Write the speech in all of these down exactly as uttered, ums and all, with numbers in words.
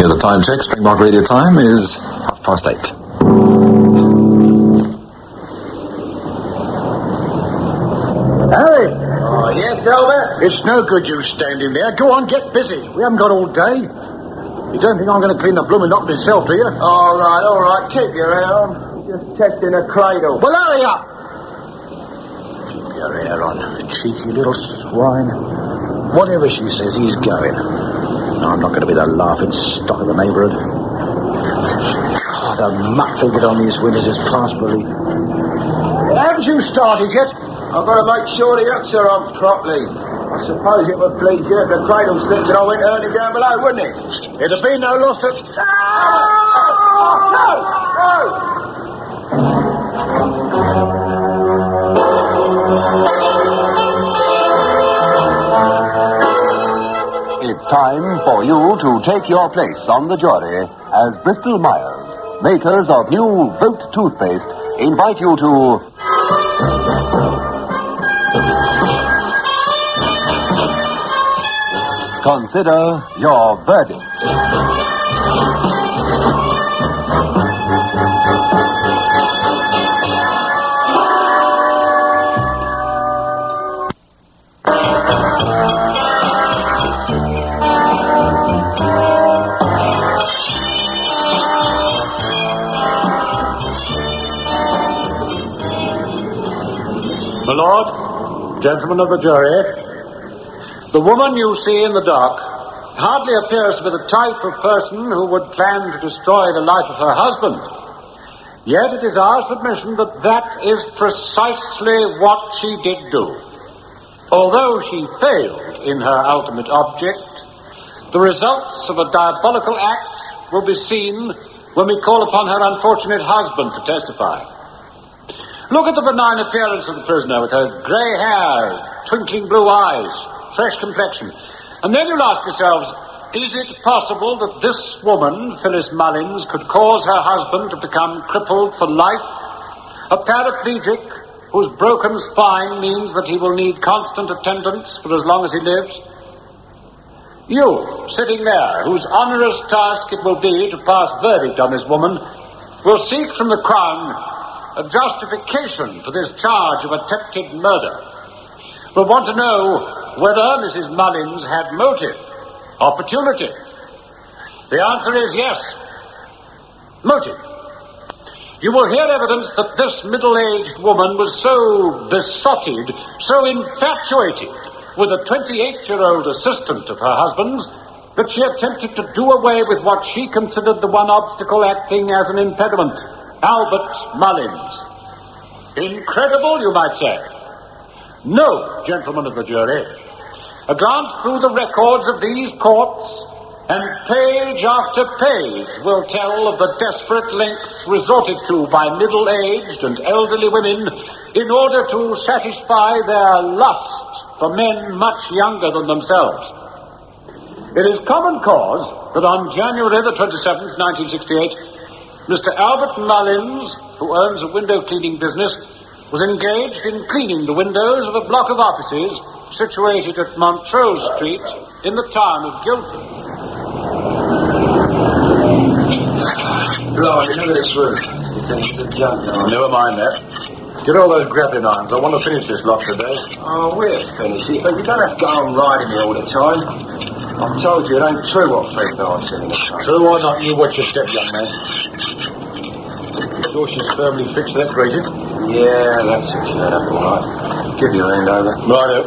Here's the time check. Springbok Radio time is half past eight. Harry! Oh, yes, Albert? It's no good you standing there. Go on, get busy. We haven't got all day. You don't think I'm going to clean the blooming up myself, do you? All right, all right. Keep your hair on. Just testing a cradle. Well, hurry up! Keep your hair on, cheeky little swine. Whatever she says, he's going. I'm not going to be the laughing stock of the neighbourhood. God, the muck figured on these windows is past belief. Haven't you started yet? I've got to make sure the hooks are on properly. I suppose it would please you if the cradle slipped and I went hurling down below, wouldn't it? It'd be no loss of... No! No! It's time for you to take your place on the jury as Bristol Myers, makers of new Vote toothpaste, invite you to... Consider your verdict. My lord, gentlemen of the jury, the woman you see in the dock hardly appears to be the type of person who would plan to destroy the life of her husband. Yet it is our submission that that is precisely what she did do. Although she failed in her ultimate object, the results of a diabolical act will be seen when we call upon her unfortunate husband to testify. Look at the benign appearance of the prisoner with her grey hair, twinkling blue eyes, fresh complexion. And then you'll ask yourselves, is it possible that this woman, Phyllis Mullins, could cause her husband to become crippled for life? A paraplegic whose broken spine means that he will need constant attendance for as long as he lives? You, sitting there, whose onerous task it will be to pass verdict on this woman, will seek from the Crown a justification for this charge of attempted murder. Will want to know whether Missus Mullins had motive, opportunity. The answer is yes. Motive. You will hear evidence that this middle-aged woman was so besotted, so infatuated with a twenty-eight-year-old assistant of her husband's that she attempted to do away with what she considered the one obstacle acting as an impediment, Albert Mullins. Incredible, you might say. No, gentlemen of the jury. A glance through the records of these courts, and page after page will tell of the desperate lengths resorted to by middle-aged and elderly women in order to satisfy their lust for men much younger than themselves. It is common cause that on January the twenty-seventh, nineteen sixty-eight, Mister Albert Mullins, who owns a window cleaning business, was engaged in cleaning the windows of a block of offices situated at Montrose Street in the town of Guildford. Blimey, look at this room. Never mind that. Get all those grappling irons. I want to finish this lot today. Oh, we'll finish it, but you don't have to go on riding me all the time. I've told you it ain't true what Fred Knight said in the car. True or not, you watch your step, young man. Sure she's firmly fixed that grating? Yeah, that's it. Shut up, all right. Give your hand over. Righto.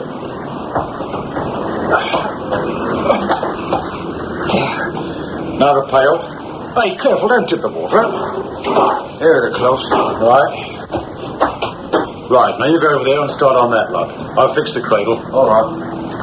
Now the pail. Hey, careful, don't tip the water. Here are the cloths. Right. Right, now you go over there and start on that lot. I'll fix the cradle. All right.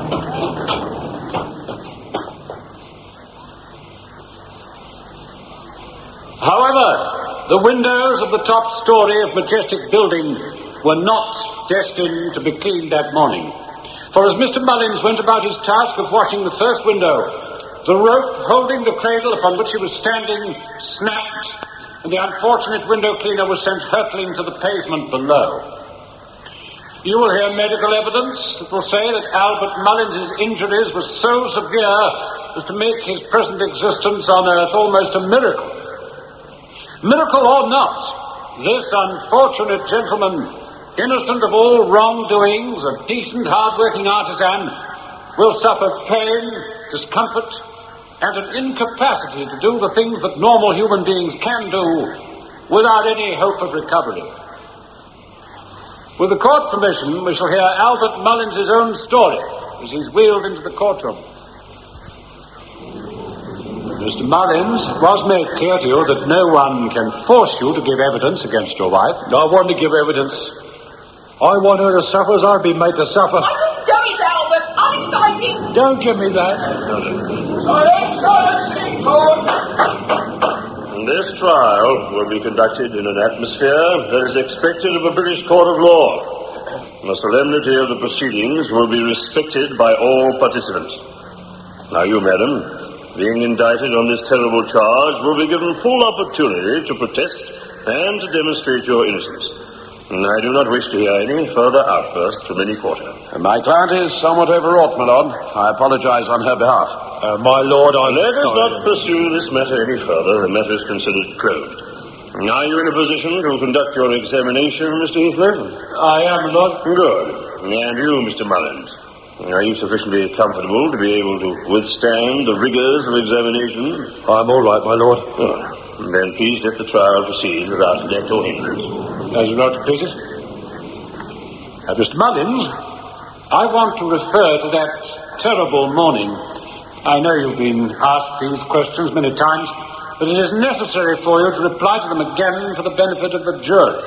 However, the windows of the top story of Majestic Building were not destined to be cleaned that morning. For as Mister Mullins went about his task of washing the first window, the rope holding the cradle upon which he was standing snapped, and the unfortunate window cleaner was sent hurtling to the pavement below. You will hear medical evidence that will say that Albert Mullins' injuries were so severe as to make his present existence on Earth almost a miracle. Miracle or not, this unfortunate gentleman, innocent of all wrongdoings, a decent, hard-working artisan, will suffer pain, discomfort, and an incapacity to do the things that normal human beings can do without any hope of recovery. With the court permission, we shall hear Albert Mullins' own story as he's wheeled into the courtroom. Mister Mullins, it was made clear to you that no one can force you to give evidence against your wife. I want to give evidence. I want her to suffer as I've been made to suffer. I didn't do it, Albert. Honest, I didn't. Don't give me that. Silence, silence, in court. This trial will be conducted in an atmosphere that is expected of a British court of law. The solemnity of the proceedings will be respected by all participants. Now you, madam, being indicted on this terrible charge, will be given full opportunity to protest and to demonstrate your innocence. And I do not wish to hear any further outburst from any quarter. My client is somewhat overwrought, my lord. I apologize on her behalf. Uh, my lord, I... Let us not pursue this matter any further. The matter is considered closed. Are you in a position to conduct your examination, Mister Heathcliff? I am, my lord. Good. And you, Mister Mullins, are you sufficiently comfortable to be able to withstand the rigors of examination? I'm all right, my lord. Oh, then please let the trial proceed without let or hindrance. As your lordship pleases. Uh, Mister Mullins, I want to refer to that terrible morning. I know you've been asked these questions many times, but it is necessary for you to reply to them again for the benefit of the jury.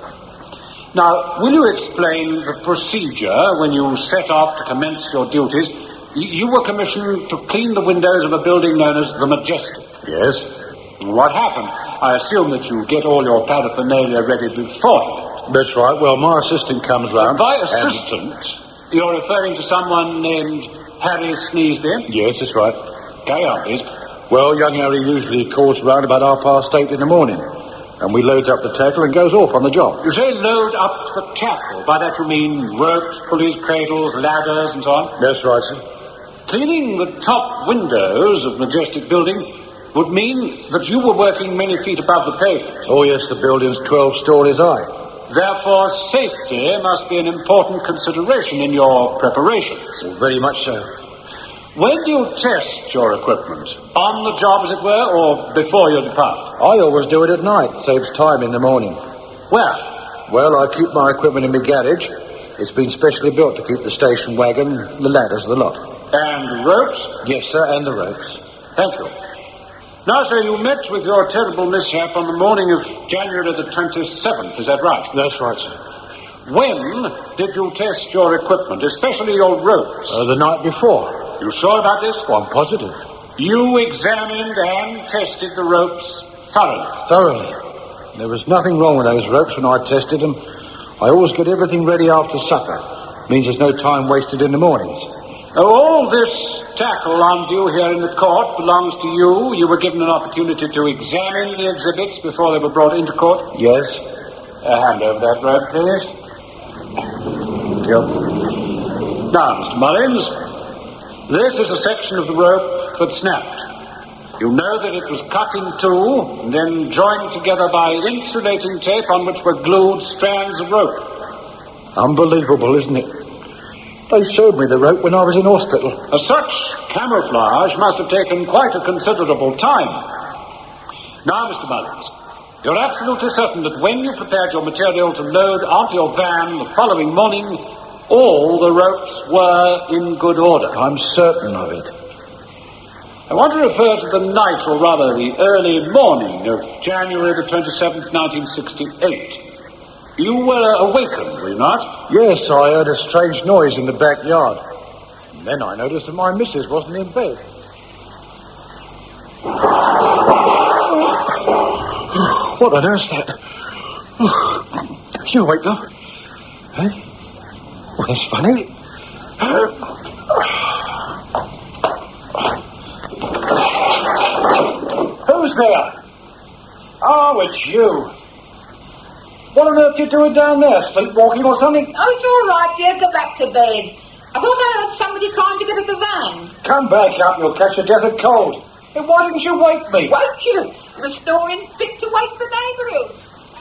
Now, will you explain the procedure when you set off to commence your duties? You were commissioned to clean the windows of a building known as the Majestic. Yes. What happened? I assume that you get all your paraphernalia ready beforehand. That's right. Well, my assistant comes round. By assistant, and... you're referring to someone named Harry Sneesby? Yes, that's right. Carry on, please. Well, young Harry usually calls round about half past eight in the morning, and we loads up the tackle and goes off on the job. You say load up the tackle. By that you mean ropes, pulleys, cradles, ladders, and so on? That's right, sir. Cleaning the top windows of Majestic Building would mean that you were working many feet above the pavement. Oh, yes, the building's twelve stories high. Therefore, safety must be an important consideration in your preparations. Well, very much so. When do you test your equipment? On the job, as it were, or before you depart? I always do it at night. Saves time in the morning. Where? Well, I keep my equipment in my garage. It's been specially built to keep the station wagon, the ladders, the lot. And the ropes? Yes, sir, and the ropes. Thank you. Now, sir, you met with your terrible mishap on the morning of January the twenty-seventh, is that right? That's right, sir. When did you test your equipment, especially your ropes? Uh, the night before. You sure about this? Well, I'm positive. You examined and tested the ropes thoroughly? Thoroughly. There was nothing wrong with those ropes when I tested them. I always get everything ready after supper. Means there's no time wasted in the mornings. Now, all this tackle on view here in the court belongs to you. You were given an opportunity to examine the exhibits before they were brought into court? Yes. Uh, hand over that rope, please. Thank you. Now, Mister Mullins, this is a section of the rope that snapped. You know that it was cut in two and then joined together by insulating tape on which were glued strands of rope. Unbelievable, isn't it? They showed me the rope when I was in hospital. Uh, such camouflage must have taken quite a considerable time. Now, Mister Mullins, you're absolutely certain that when you prepared your material to load onto your van the following morning, all the ropes were in good order? I'm certain of it. I want to refer to the night, or rather the early morning of January the twenty-seventh, nineteen sixty-eight. You were awakened, were you not? Yes, I heard a strange noise in the backyard. And then I noticed that my missus wasn't in bed. What on earth's that? You awake, love? Eh? Well, that's funny. Who's there? Oh, it's you. What on earth are you doing down there? Sleepwalking or something? Oh, it's all right, dear. Go back to bed. I thought I heard somebody trying to get at the van. Come back up, you'll catch a death of cold. And why didn't you wake me? Won't you? You're snoring fit to wake the neighbourhood.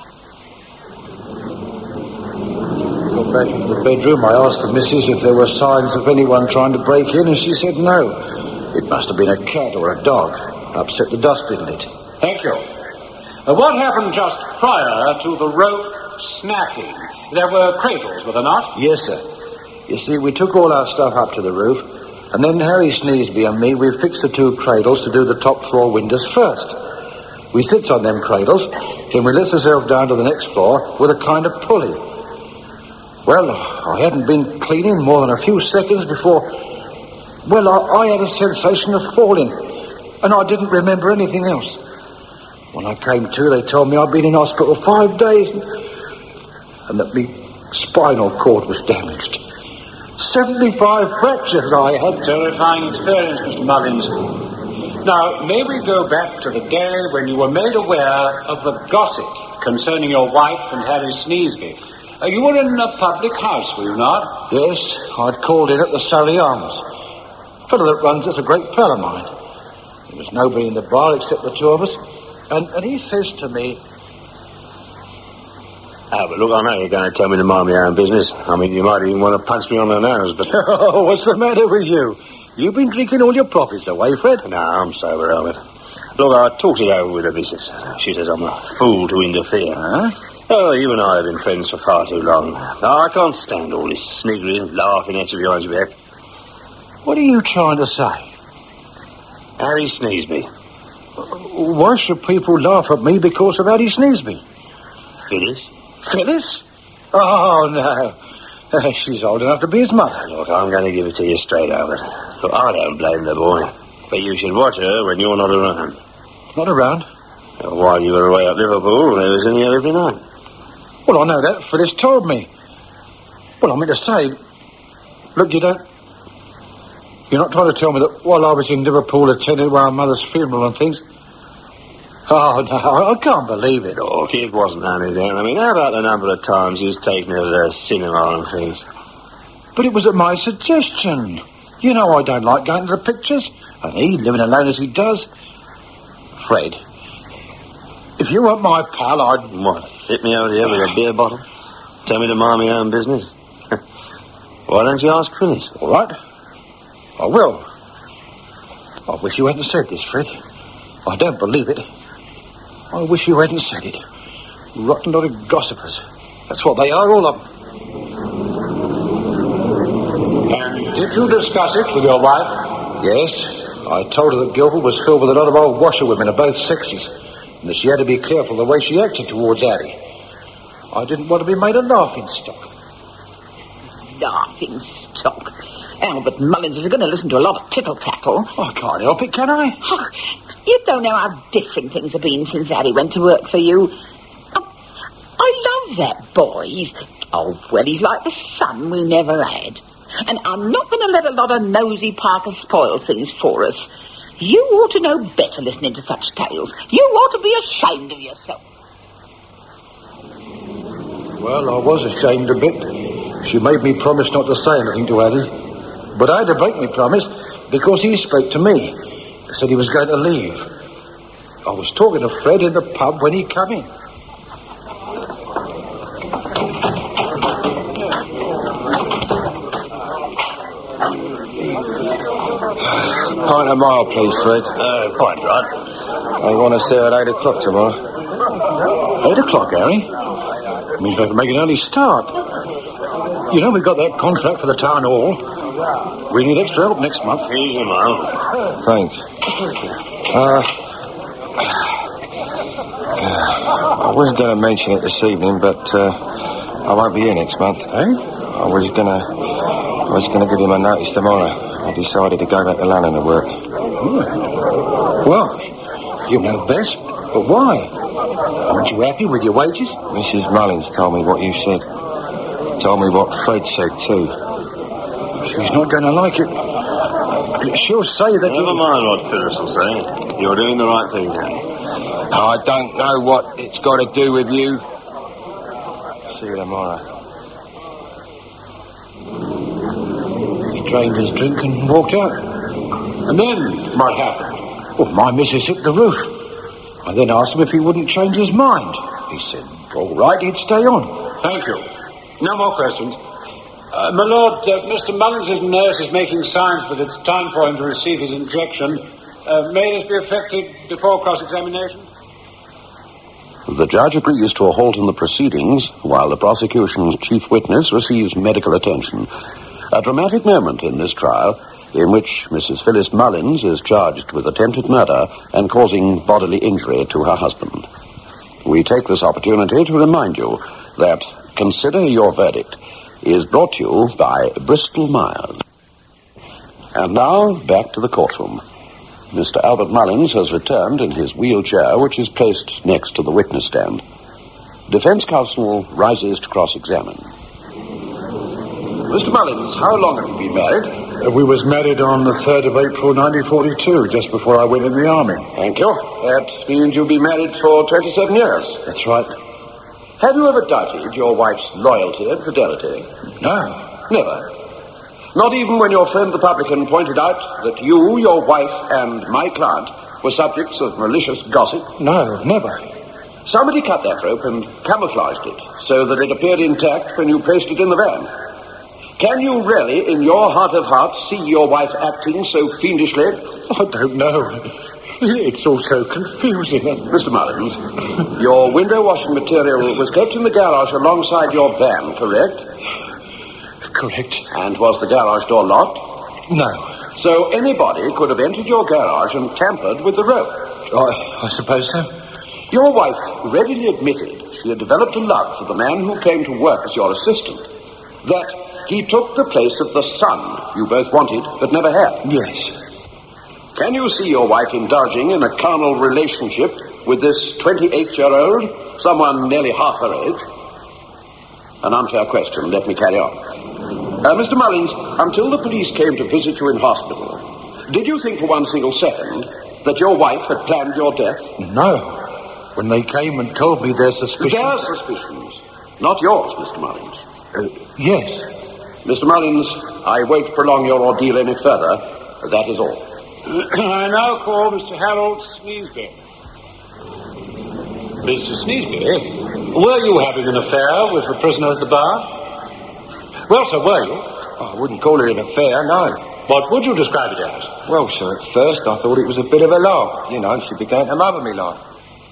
Got back into the bedroom, I asked the missus if there were signs of anyone trying to break in, and she said no. It must have been a cat or a dog. Upset the dustbin lid. Thank you. Uh, what happened just prior to the rope snapping? There were cradles, were there not? Yes, sir. You see, we took all our stuff up to the roof, and then Harry Sneesby and me, we fixed the two cradles to do the top floor windows first. We sits on them cradles, then we lifts ourselves down to the next floor with a kind of pulley. Well, I hadn't been cleaning more than a few seconds before... Well, I, I had a sensation of falling, and I didn't remember anything else. When I came to, they told me I'd been in hospital five days, and, and that my spinal cord was damaged. seventy-five fractures I had. Terrifying experience, Mister Mullins. Now, may we go back to the day when you were made aware of the gossip concerning your wife and Harry Sneesby? Uh, you were in a public house, were you not? Yes, I'd called in at the Surrey Arms. The fellow that runs it's a great pal of mine. There was nobody in the bar except the two of us, and, and he says to me... Ah, but look, I know you're going to tell me to mind my own business. I mean, you might even want to punch me on the nose, but... Oh, what's the matter with you? You've been drinking all your profits away, Fred? No, I'm sober, Albert. Look, I talked it over with the missus. She says I'm a fool to interfere. Huh? Oh, you and I have been friends for far too long. No, I can't stand all this sniggering and laughing at you behind your back. What are you trying to say? Harry Sneesby. Why should people laugh at me because of Harry Sneesby? Phyllis? Phyllis? Oh, no. She's old enough to be his mother. Look, I'm going to give it to you straight, Albert. Look, I don't blame the boy. But you should watch her when you're not around. Not around? Well, while you were away at Liverpool, there was in here every night. Well, I know that. Phyllis told me. Well, I mean to say... Look, you don't... You're not trying to tell me that while I was in Liverpool attending our mother's funeral and things... Oh, no, I can't believe it. Look, it wasn't anything. I mean, how about the number of times you was taken to the cinema and things? But it was at my suggestion. You know I don't like going to the pictures. And he, living alone as he does... Fred, if you weren't my pal, I'd... What, hit me over here with a beer bottle? Tell me to mind my own business? Why don't you ask Phyllis? All right. I will. I wish you hadn't said this, Fred. I don't believe it. I wish you hadn't said it. Rotten lot of gossipers. That's what they are, all of them. And did you discuss it with your wife? Yes. I told her that Guildford was filled with a lot of old washerwomen of both sexes, and that she had to be careful the way she acted towards Harry. I didn't want to be made a laughing stock. Laughing stock? Albert Mullins, if you're going to listen to a lot of tittle-tattle... I can't help it, can I? Oh, you don't know how different things have been since Harry went to work for you. Oh, I love that boy. He's... Oh, well, he's like the son we never had. And I'm not going to let a lot of nosy Parker spoil things for us. You ought to know better listening to such tales. You ought to be ashamed of yourself. Well, I was ashamed a bit. She made me promise not to say anything to Harry. But I had to break my promise because he spoke to me. Said he was going to leave. I was talking to Fred in the pub when he came in. Pint of mile, please, Fred. Uh, quite right. I want to see her at eight o'clock tomorrow. Eight o'clock, Harry? Means we have to make an early start. You know, we've got that contract for the town hall. We need extra help next month. Easy, man. Thanks. Uh, I was going to mention it this evening, but uh, I won't be here next month. Eh? I was going to... I was going to give you my notice tomorrow. I decided to go back to London to work. Oh. Well, you know best, but why? Aren't you happy with your wages? Missus Mullins told me what you said. Told me what Fred said, too. She's not going to like it. She'll say that... Never mind what Phyllis will say. You're doing the right thing, Harry. I don't know what it's got to do with you. See you tomorrow. drained his drink and walked out. And then what happened? Well, my missus hit the roof. I then asked him if he wouldn't change his mind. He said, all right, he'd stay on. Thank you. No more questions. Uh, my lord, uh, Mister Mullins' nurse is making signs that it's time for him to receive his injection. Uh, may this be effected before cross-examination? The judge agrees to a halt in the proceedings while the prosecution's chief witness receives medical attention. A dramatic moment in this trial in which Missus Phyllis Mullins is charged with attempted murder and causing bodily injury to her husband. We take this opportunity to remind you that Consider Your Verdict is brought to you by Bristol Myers. And now, back to the courtroom. Mister Albert Mullins has returned in his wheelchair, which is placed next to the witness stand. Defense counsel rises to cross-examine. Mister Mullins, how long have you been married? Uh, we was married on the third of April, nineteen forty-two, just before I went in the army. Thank you. That means you've been married for twenty-seven years. That's right. Have you ever doubted your wife's loyalty and fidelity? No. Never? Not even when your friend the publican pointed out that you, your wife, and my client were subjects of malicious gossip? No, never. Somebody cut that rope and camouflaged it so that it appeared intact when you placed it in the van. Can you really, in your heart of hearts, see your wife acting so fiendishly? I don't know. It's all so confusing. Mister Mullins, your window washing material was kept in the garage alongside your van, correct? Correct. And was the garage door locked? No. So anybody could have entered your garage and tampered with the rope? I, I suppose so. Your wife readily admitted she had developed a love for the man who came to work as your assistant. That he took the place of the son you both wanted but never had. Yes. Can you see your wife indulging in a carnal relationship with this twenty-eight-year-old, someone nearly half her age? An unfair question. Let me carry on. Uh, Mister Mullins, until the police came to visit you in hospital, did you think for one single second that your wife had planned your death? No. When they came and told me their suspicions... Their suspicions, not yours, Mister Mullins. Uh, yes. Mister Mullins, I won't prolong your ordeal any further. That is all. I now call Mister Harold Sneesby. Mister Sneesby, were you having an affair with the prisoner at the bar? Well, sir, were you? Oh, I wouldn't call it an affair, no. What would you describe it as? Well, sir, at first I thought it was a bit of a laugh. You know, she began to mother me like.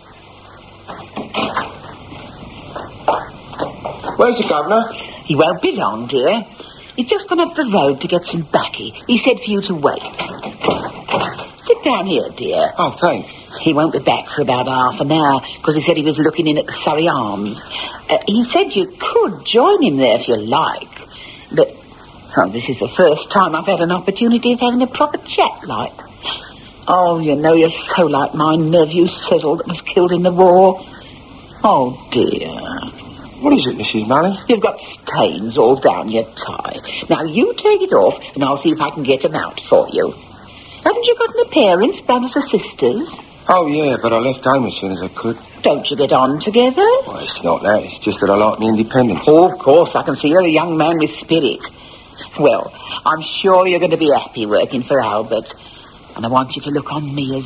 Where's the governor? He won't be long, dear. He's just gone up the road to get some baccy. He said for you to wait. Sit down here, dear. Oh, thanks. He won't be back for about half an hour, because he said he was looking in at the Surrey Arms. Uh, he said you could join him there if you like. But, oh, this is the first time I've had an opportunity of having a proper chat, like. Oh, you know, you're so like my nephew Cyril that was killed in the war. Oh, dear. What is it, Missus Mullins? You've got stains all down your tie. Now, you take it off, and I'll see if I can get them out for you. Haven't you got any parents, brothers or sisters? Oh, yeah, but I left home as soon as I could. Don't you get on together? Well, it's not that. It's just that I like my independence. Oh, of course, I can see you're a young man with spirit. Well, I'm sure you're going to be happy working for Albert. And I want you to look on me as...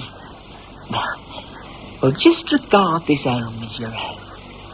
Well, just regard this home as your own.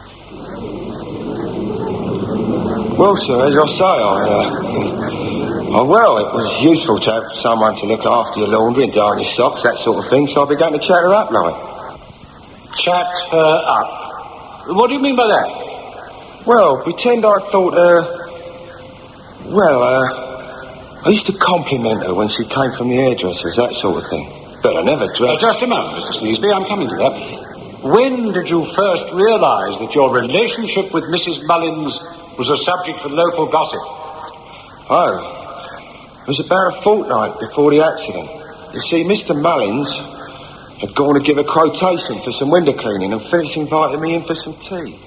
Well, sir, as I say, I, uh, oh, well, it was useful to have someone to look after your laundry and darn your socks, that sort of thing, so I began to chat her up, like. Chat her up? What do you mean by that? Well, pretend I thought, uh, well, uh, I used to compliment her when she came from the hairdressers, that sort of thing. But I never dressed. Uh, just a moment, Mister Sneesby, I'm coming to that. When did you first realise that your relationship with Missus Mullins was a subject for local gossip? Oh, it was about a fortnight before the accident. You see, Mister Mullins had gone to give a quotation for some window cleaning and Phyllis invited me in for some tea.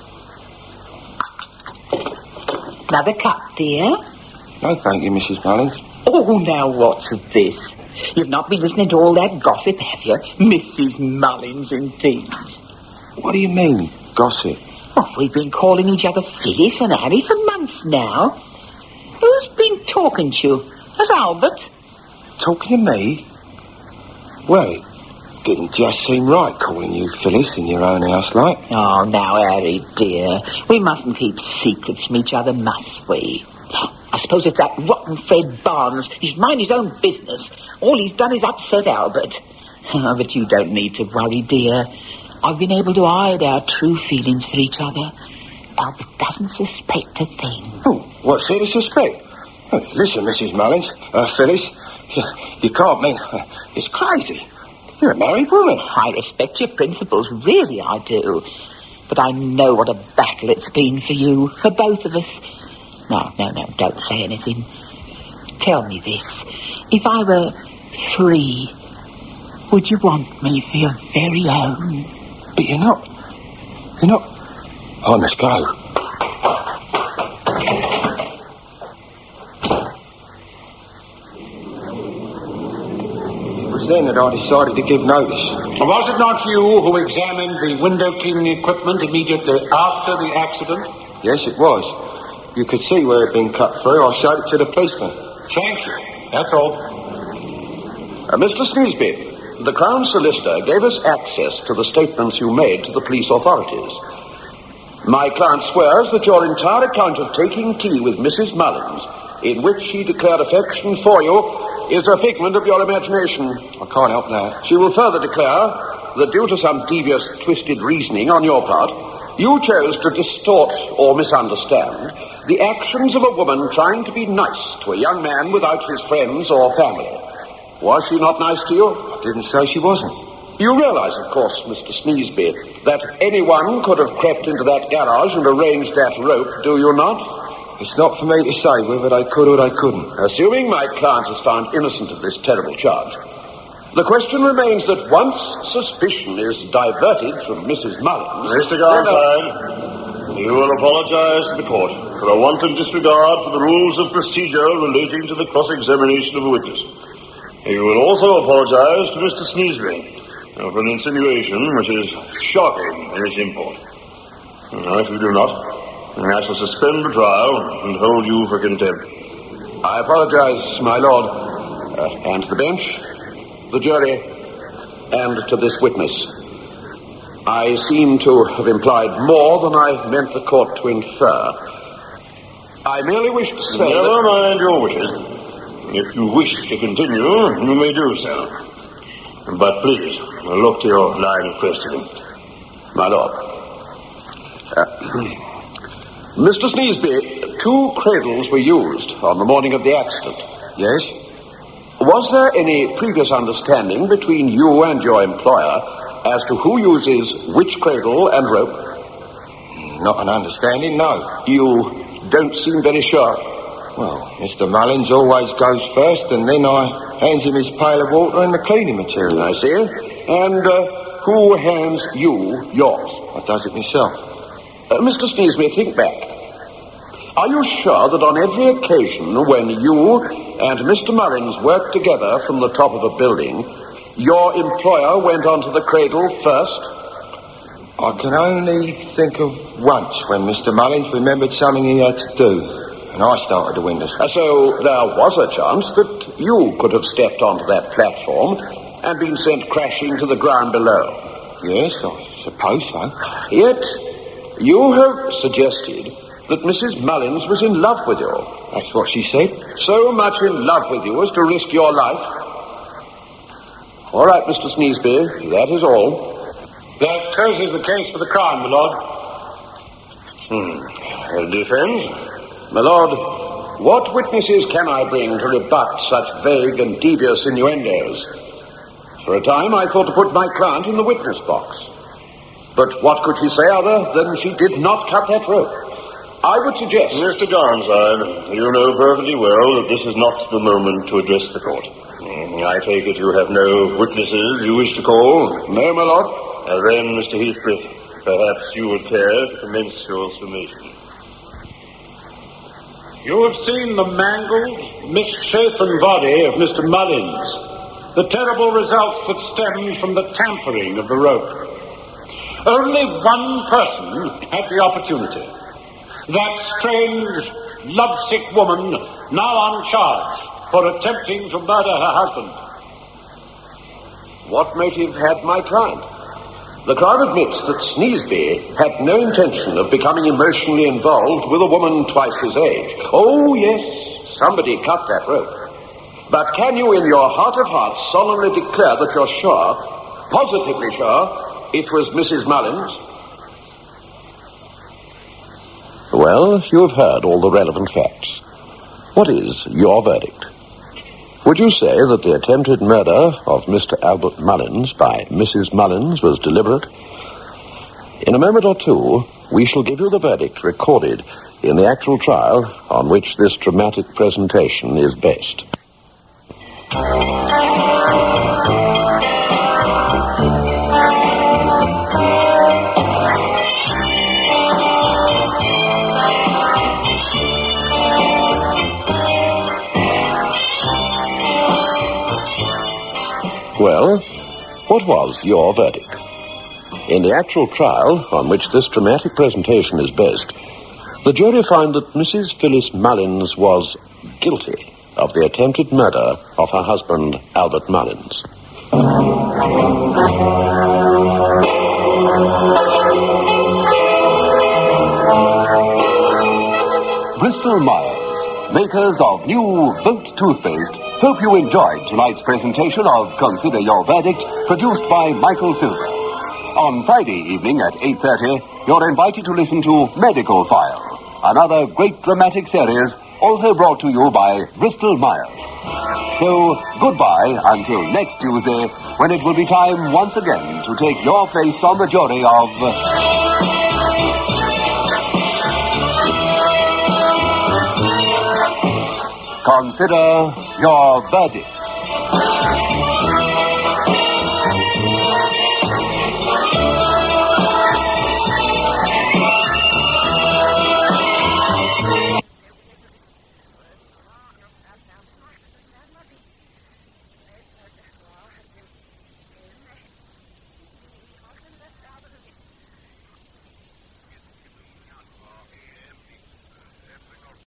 Another cup, dear? No, thank you, Missus Mullins. Oh, now what's this? You've not been listening to all that gossip, have you? Missus Mullins, indeed. What do you mean, gossip? Oh, we've been calling each other Phyllis and Harry for months now. Who's been talking to you? Has Albert? Talking to me? Well, it didn't just seem right calling you Phyllis in your own house like. Oh, now, Harry, dear. We mustn't keep secrets from each other, must we? I suppose it's that rotten Fred Barnes. He's mind his own business. All he's done is upset Albert. Oh, but you don't need to worry, dear. I've been able to hide our true feelings for each other. Albert doesn't suspect a thing. Oh, what's there to suspect? Oh, listen, Missus Mullins, uh, Phyllis, you, you can't mean... Uh, it's crazy. You're a married woman. I respect your principles, really I do. But I know what a battle it's been for you, for both of us. No, no, no, don't say anything. Tell me this. If I were free, would you want me for your very own? But you're not... You're not... I must go. It was then that I decided to give notice. Was it not you who examined the window cleaning equipment immediately after the accident? Yes, it was. You could see where it had been cut through. I showed it to the policeman. Thank you. That's all. Uh, Mister Sneesby, the Crown Solicitor gave us access to the statements you made to the police authorities. My client swears that your entire account of taking tea with Missus Mullins, in which she declared affection for you, is a figment of your imagination. I can't help that. She will further declare that due to some devious, twisted reasoning on your part, you chose to distort or misunderstand the actions of a woman trying to be nice to a young man without his friends or family. Was she not nice to you? I didn't say she wasn't. You realize, of course, Mister Sneesby, that anyone could have crept into that garage and arranged that rope, do you not? It's not for me to say whether they could or they couldn't. Assuming my client is found innocent of this terrible charge, the question remains that once suspicion is diverted from Missus Mullins... Mister Garnside, you will apologize to the court for a wanton disregard for the rules of procedure relating to the cross-examination of a witness. You will also apologize to Mister Sneesby for an insinuation which is shocking in its import. Now, if you do not, I shall suspend the trial and hold you for contempt. I apologize, my lord, uh, and to the bench, the jury, and to this witness. I seem to have implied more than I meant the court to infer. I merely wish to say Never that... mind your wishes. If you wish to continue, you may do so. But please, look to your line of questioning. My lord. Uh, Mister Sneesby, two cradles were used on the morning of the accident. Yes? Was there any previous understanding between you and your employer as to who uses which cradle and rope? Not an understanding, no. You don't seem very sure. Well, Mister Mullins always goes first, and then I hands him his pail of water and the cleaning material. I see. And uh, who hands you yours? I does it myself. Uh, Mister Sneesby, think back. Are you sure that on every occasion when you and Mister Mullins worked together from the top of a building, your employer went onto the cradle first? I can only think of once when Mister Mullins remembered something he had to do, and I started the windows. Uh, so there was a chance that you could have stepped onto that platform and been sent crashing to the ground below. Yes, I suppose so. Yet, you have suggested that Missus Mullins was in love with you. That's what she said. So much in love with you as to risk your life. All right, Mister Sneesby, that is all. That closes the case for the Crown, my lord. Hmm. Defense? My lord, what witnesses can I bring to rebut such vague and devious innuendos? For a time, I thought to put my client in the witness box. But what could she say other than she did not cut that rope? I would suggest... Mister Garnside, you know perfectly well that this is not the moment to address the court. I take it you have no witnesses you wish to call? No, my lord. Uh, then, Mister Heathcliff, perhaps you would care to commence your summation. You have seen the mangled, misshapen body of Mister Mullins, the terrible results that stemmed from the tampering of the rope. Only one person had the opportunity. That strange, lovesick woman, now on charge, for attempting to murder her husband. What motive had my client? The Crown admits that Sneesby had no intention of becoming emotionally involved with a woman twice his age. Oh, yes, somebody cut that rope. But can you, in your heart of hearts, solemnly declare that you're sure, positively sure, it was Missus Mullins? Well, you've heard all the relevant facts. What is your verdict? Would you say that the attempted murder of Mister Albert Mullins by Missus Mullins was deliberate? In a moment or two, we shall give you the verdict recorded in the actual trial on which this dramatic presentation is based. Well, what was your verdict? In the actual trial on which this dramatic presentation is based, the jury found that Missus Phyllis Mullins was guilty of the attempted murder of her husband, Albert Mullins. Bristol Myers, makers of new Vote toothpaste, hope you enjoyed tonight's presentation of Consider Your Verdict, produced by Michael Silver. On Friday evening at eight thirty, you're invited to listen to Medical File, another great dramatic series also brought to you by Bristol Myers. So, goodbye until next Tuesday, when it will be time once again to take your place on the jury of... Consider Your Verdict.